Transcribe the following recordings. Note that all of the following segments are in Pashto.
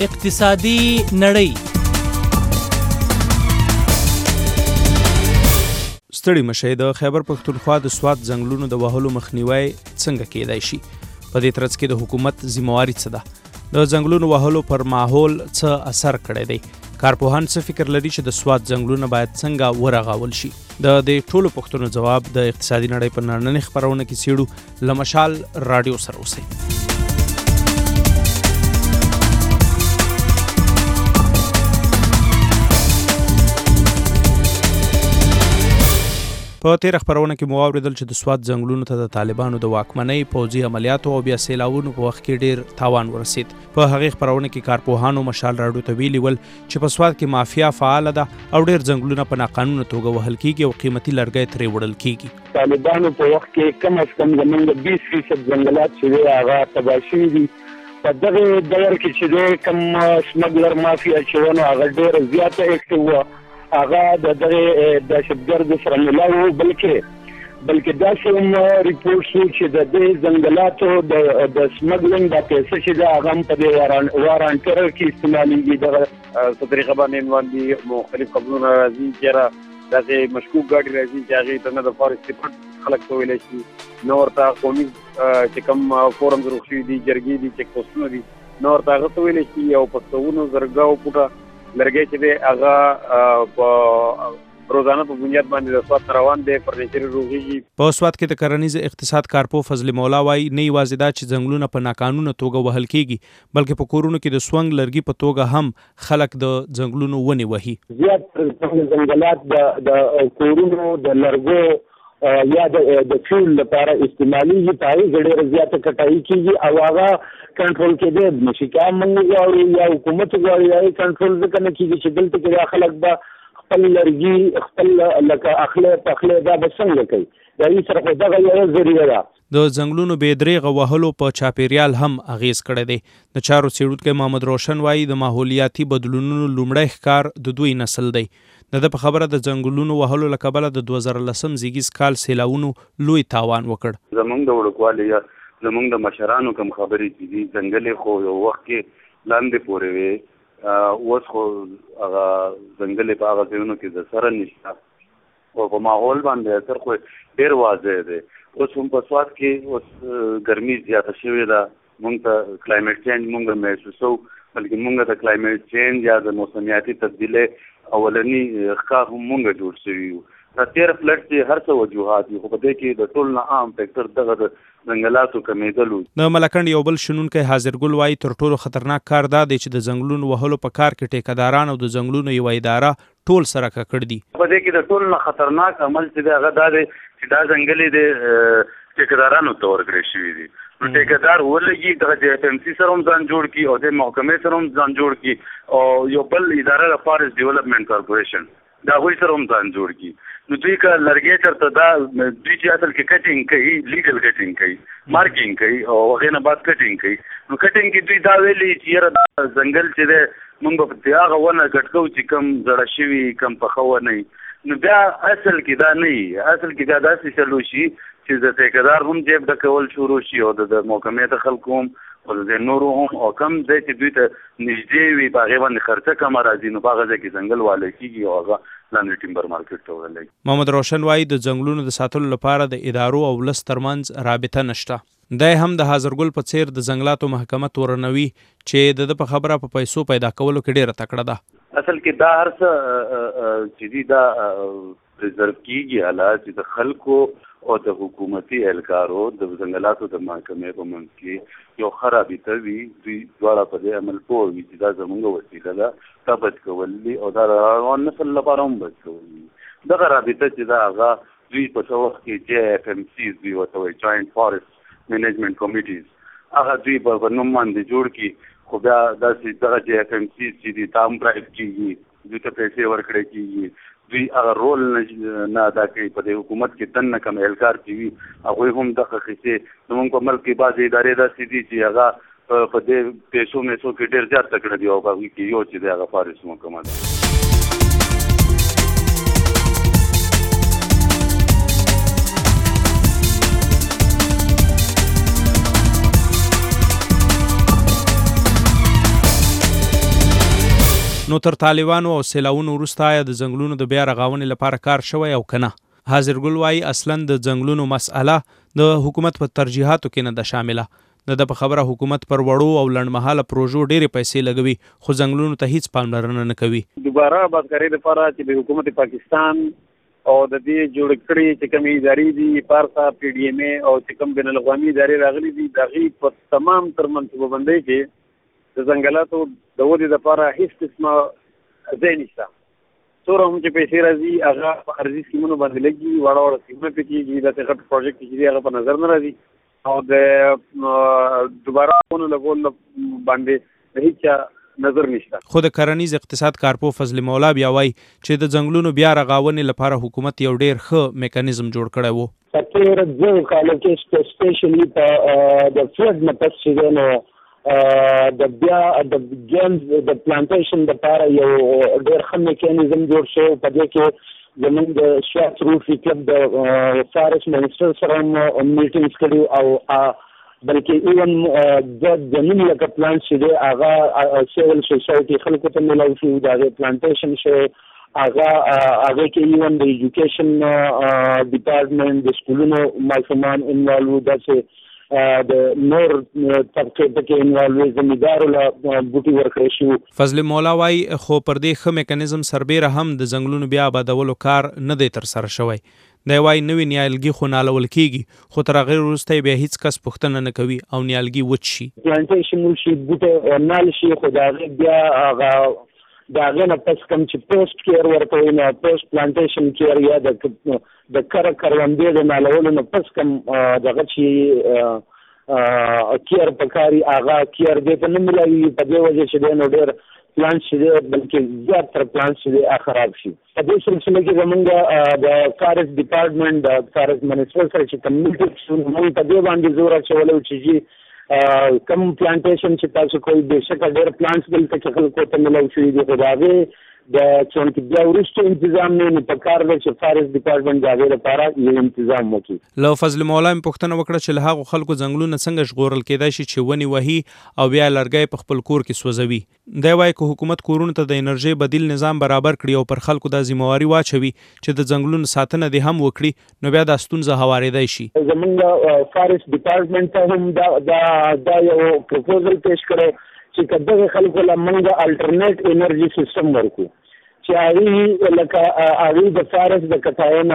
اقتصادي نړۍ. ستړي مشه د خیبر پښتونخوا د سوات ځنګلونو د وهلو مخنیوي څنګه کېدای شي؟ په دې ترڅ کې د حکومت ذمہواری څه ده؟ د ځنګلونو وهلو پر ماحول څه اثر کړی دی؟ کارپوهان څه فکر لري چې د سوات ځنګلونه باید څنګه ورغول شي؟ د دې ټولو پوښتنو جواب د اقتصادي نړۍ په نننۍ خپرونه کې څېړو. له مشال راډیو سره اوسئ. په تیر خبرونه کې مو اوریدل چې د سوات ځنګلونو ته د طالبانو د واکمنۍ پوځي عملیاتو او بیا سیلاوونو په وخت کې ډیر تاوان ورسید. په هغې خبرونه کې کارپوهانو مشال راډیو ته ویلي ول چې په سوات کې مافیا فعال ده او ډیر ځنګلونه په ناقانونه توګه وهل کیږي او قیمتي لرګي ترې وړل کیږي. طالبانو په وخت کې کم از کم زموږ 20% ځنګلات چې هغه تباه شوي دي. په دغه دور کې چې کم سمګلر مافیا چې ونه هغه ډیر زیاته اکټیو وه، هغه د دغه دهشتګرد سره ملاو، بلکې داسې هم ریپورټ شو چې د دې ځنګلاتو د سمګلینګ د پیسې چې د هغه هم په دې وارانټر کې استعمالیږي. دغه څه طریقه باندې باندې مختلف قبرونه راځي چې داسې مشکوک ګاډي راځي چې هغې ته نه د فارست ډپارټمنټ خلک ته ویلی شي، نه ورته قومي چې کوم فورم جوړ شوي دي، جرګې دي، چیک پوسټونه دي، نه ورته هغه ته ویلی شي. او په سوونو زرګاو فوټه لرګی چې دی هغه په روزانه په بنیاد باندې د سوات روان دی، فرنیچر روغېږي. په سوات کې د کرنیز اقتصاد کارپو فضل مولا وایي نه یوازې دا چې ځنګلونه په ناقانونه توګه وهل کیږي، بلکې په کورونو کې د سونګ لرګي په توګه هم خلک د ځنګلونو ونې وهي. زیات ځنګلات د کورونو د لرګو یا د فیول لپاره استعمالیږي، په هغې کې ډېره زیاته کټایي کیږي او هغه کنټرول کېدی نشي. که موږ غواړو یا حکومت غواړي هغې کنټرول ځکه نه کېږي چې دلته کې دا خلک به خپل لرګي خپل لکه اخلی پخلی دا به څنګه کوي؟ د هغې سره خو دغه یوه ذریعه ده. د ځنګلونو بې دریغه وهلو په چاپیریال هم اغیز کړی دی. د چارو څېړونکی محمد روشن وایي د ماحولیاتي بدلونونو لومړی ښکار د دوی نسل دی. د ده په خبره د ځنګلونو وهلو له کبله د 2010 زیږیز کال سیلاونو لوی تاوان وکړ. زمونږ د وړوکوالي یا زمونږ د مشرانو کوم خبرې چې دي، ځنګلې خو یو وخت کې لاندې پورې وې، اوس خو هغه ځنګلې په هغه ځایونو کې د سره نشته او په ماحول باندې اثر خو ډېر واضح دی. اوس هم په سوات کې اوس ګرمي زیاته شوې ده، مونږ ته کلایمیټ چینج مونږ محسوسو، بلکې مونږ د کلایمیټ چینج یا د موسمیاتي تبدیلۍ اولنی ښکار هم مونږ جوړ شوي یو. دا 13 فلټ چې هر څه وجوهات دي، خو په دې کې د ټول نه عام فیکټر دغه د ځنګلاتو کمیدل و. د ملکنډ یو بل شنونکی حاضرګل وایي تر ټولو خطرناک کار دا دی چې د ځنګلونو وهلو په کار کې ټیکهداران او د ځنګلونو یوه اداره ټول سره ککړ دي. په دې کې د ټول نه خطرناک عمل چې دی هغه دا دی چې دا ځنګلې د ټیکهدارانو ته ورکړی شوي دي. نو ټیکهدار ولګي دغه د FMC سره هم ځان جوړ کړي او د محکمې سره هم ځان جوړ کړي او یو بل اداره د فارست ډیولپمنټ کارپوریشن د هغوی سره هم ځان جوړ کړي. نو دوی که لرګی چېرته دا دوی چې اصل کې کټینګ کوي، لیګل کټینګ کوي، مارکینګ کوي او هغې نه بعد کټینګ کوي. نو کټینګ کې دوی دا ویلي چې یاره ځنګل چې دی موږ به په هغه ونه کټ کوو چې کم زړه شوي، کم پخه ونه وي. نو بیا اصل کې دا نه وي، اصل کې دا داسې چلو شي چې د ټیکهدار هم جیب ډکول شروع شي او د محکمې د خلکو هم او د نورو هم، او کم ځای چې دوی ته نږدې وي په هغې باندې خرچه کمه راځي، نو په هغه ځای کې ځنګل والی کېږي او هغه لاندې ټیمبر مارکیټ ته وړلی. محمد روشن وایي د ځنګلونو د ساتلو لپاره د ادارو او ولس ترمنځ رابطه نشته. دی هم د حاضرګل په څیر د ځنګلاتو محکمه تورنوي چې د په خبره په پیسو پیدا کولو کې ډېره تکړه ده. اصل کې دا هر څه چې دي دا پرزرو کېږي حالات چې د خلکو او د حکومتي اهلکارو د ځنګلاتو د محکمې په منځ کې یو ښه رابطه وي. دوی دواړه په دې عمل پوه وي چې دا زموږ وسیله ده، دا بچ کول دي او دا روان نسل لپاره هم بچ کول دي. دغه رابطه چې دا هغه دوی په څه وخت کې JFMCs دوی ورته وایي جوینټ فارست منیجمنټ کمیټیز، هغه دوی په نوم باندې جوړ کړي. خو بیا داسې دغه JFMCs چې دي تا هم پرایب کېږي، دوی ته پیسې ورکړی کېږي، دوی هغه رول نه ادا کوي. په دې حکومت کې دننه کم اهلکار چې وي هغوی هم دغه قصې زموږ په ملک کې بعضې ادارې داسې دي چې هغه په دې پیسو میسو کې ډېر زیات تکړه دي او په هغوی کې یو چې دی هغه فارست محکمه ده. نو تر طالبانو او سیلاونو وروسته آیا د ځنګلونو د بیا رغاونې لپاره کار شوی او کنه؟ حاضر ګل وایي اصلا د ځنګلونو مسأله د حکومت په ترجیحاتو کې نه ده شامله. د په خبره حکومت پر وړو او لنډمهاله پروژو ډېرې پیسې لګوي خو ځنګلونو ته هیڅ پاملرنه نه کوي. دوباره آبادکارۍ لپاره چې د حکومت پاکستان او د دې جوړ کړي چې کومې ادارې دي پارسا پی ډي ایم اے او چې کوم بین الاقوامي ادارې راغلي دي دغه په تمام تر منصوبه بندۍ کې د ځنګلاتو د ودې لپاره هیڅ قسمه ځای نشته. څومره هم چې پیسې راځي هغه په ارضي سیمونو باندې لګي وړه سیمونه پکې کېږي داسې غټ پروجیکټ چې هغه په نظر نه راځي او د دوباره ونه لګول باندې هیڅ نظر نشته. خو د کرنیز اقتصاد کارپو فضل مولا بیا وایي چې د ځنګلونو بیا رغاونې لپاره حکومت یو ډېر ښه میکانیزم جوړ کړی وو. په تېر دوه کالو کې سپیشلی په د فلډ نه پس چې نو د بیا د ګیمز د پلانټیشن لپاره یو ډېر ښه میکانیزم جوړ شو. په دې کې زموږ د شواس روفي کلب د فارست منسټر سره میټینګز کړي او بلکې ایون د نیم لکه پلانټ چې دی هغه سیول سوسایټي خلکو ته میلاو شو د هغې پلانټیشن شو هغې کې ایون د ایجوکیشن ډپارټمنټ د سکولونو ماشومان انوالو داسې د نور طبقې پکې انوالو زمیندارو له بوټي ورکړی شو. فضل مولا وایي خو پر دې ښه میکانیزم سربیره هم د ځنګلونو بیا آبادولو کار نه دی ترسره شوی. دی وایي نوې نیالګي خو نالول کېږي خو تر هغې وروسته بیا هیڅ کس پوښتنه نه کوي او نیالګي وچ شي پلانټیشن وشي بوټی نال شي خو د هغې بیا هغه د هغې نه پس کوم چې پوسټ کیر ورته وایي نو پوسټ پلانټیشن کیر یا د کروندې د نالولو نه پس کوم دغه چې کیر پکاري هغه کیر دې ته نه میلاوي په دې وجه چې دی نو ډېر پلانټ چې دی بلکې زیات تر پلانټ چې دی خراب شي. په دې سلسله کې زموږ د فارست ډپارټمنټ د فارست منسټر سره چې کمیټ شو موږ په دې باندې زور اچولی چې کم پلانټیشن چې تاسو کوئ بېشکه ډېر پلانټس دلته کې خلکو ته میلاو شوي دي خو د هغې د چونکې بیا وروسته انتظام نه نو پکار دی چې فارست ډپارټمنټ د هغې لپاره یو انتظام وکړي. له فضل مولا مې پوښتنه وکړه چې له هغو خلکو ځنګلونه څنګه ژغورل کېدای شي چې ونې وهي او بیا لرګی په خپل کور کې سوځوي. دی وایي که حکومت کورونو ته د انرژۍ بدیل نظام برابر کړي او پر خلکو دا ذمهواري واچوي چې د ځنګلونو ساتنه دې هم وکړي نو بیا دا ستونزه هوارېدی شي. زموږ فارست ډپارټمنټ ته هم دا یو پروپوزل پیش کړی چې که دغه خلکو له موږ الټرنیټ انرژي سیسټم ورکړو چې هغوی لکه هغوی د فارست د کټایه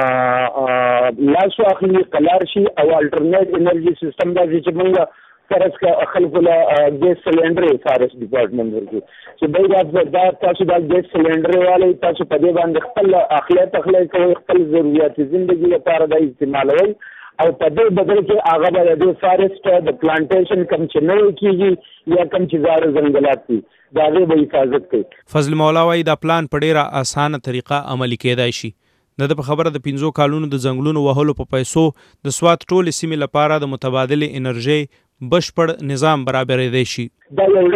نه لاس واخلي قلار شي او الټرنیټ انرژي سیسټم داسې چې موږ فرض که خلکو له ګیس سلینډر فارست ډپارټمنټ ورکړي چې دا تاسو دا ګیس سلینډر والی تاسو په دې باندې خپل اخلی کوئ خپل ضروریات زندګي لپاره دا استعمالوئ او په دې بدل کې هغه به د دې فارست د پلانټیشن کم چې نوی کېږي یا کم چې زاړه ځنګلات دي د هغې به حفاظت کوي. فضل مولا وایي دا پلان په ډېره اسانه طریقه عملي کېدای شي. د په خبره د 5 کالونو د ځنګلونو وهلو په پیسو د سوات ټولې سیمې لپاره د متبادلې انرژۍ بشپړ نظام برابرېدی شي. دا یو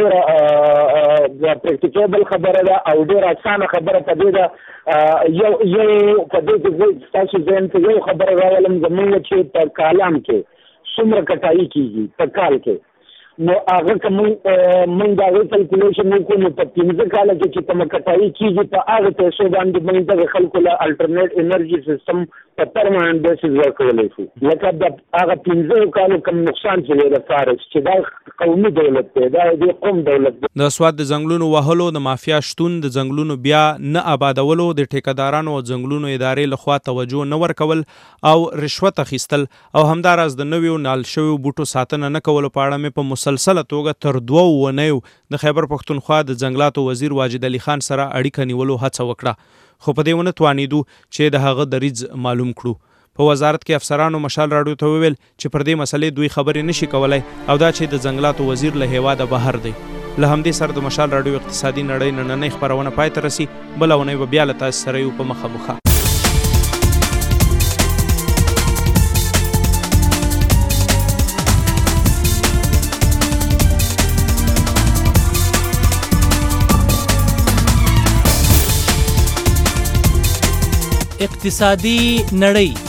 ډېره پریکټیکیبل خبره ده او ډېره اسانه خبره په دې ده. یو په دې کې تاسو ذهن ته یو خبره راولم زموږ چې په کالام کې څومره کټایي کېږي په کال کې نو هغه که موږ د هغې کلکولیشن وکړو نو په 15 کاله کې چې کومه کټایي کېږي په هغه پیسو باندې موږ دغه خلکو له الټرنیټ انرژي سیسټم په پرماننټ بیسس ورکولی شو. لکه د هغه 15 کالو کم نقصان چې دی د فارست چې دا قومي دولت دی دا د قوم دولت دی. د سوات د ځنګلونو وهلو د مافیا شتون د ځنګلونو بیا نه آبادولو د ټیکهدارانو او ځنګلونو ادارې لخوا توجه نه ورکول او رشوت اخیستل او همداراز د نویو نال شویو بوټو ساتنه نه کولو په اړه مې په مسلسله توګه تر 2 اونیو د خیبر پښتونخوا د ځنګلاتو وزیر واجد علي خان سره اړیکه نیولو هڅه وکړه خو په دې ونه توانېدو چې د هغه دریځ معلوم کړو. په وزارت کې افسرانو مشال راډیو ته وویل چې پر دې مسلې دوی خبرې نشي کولای او دا چې د ځنګلاتو وزیر له هیواده بهر دی. له همدې سره د مشال راډیو اقتصادي نړۍ نننۍ خپرونه پای ته رسي. بله اونۍ به بیا له تاسو سره یو په مخه. اقتصادي نړۍ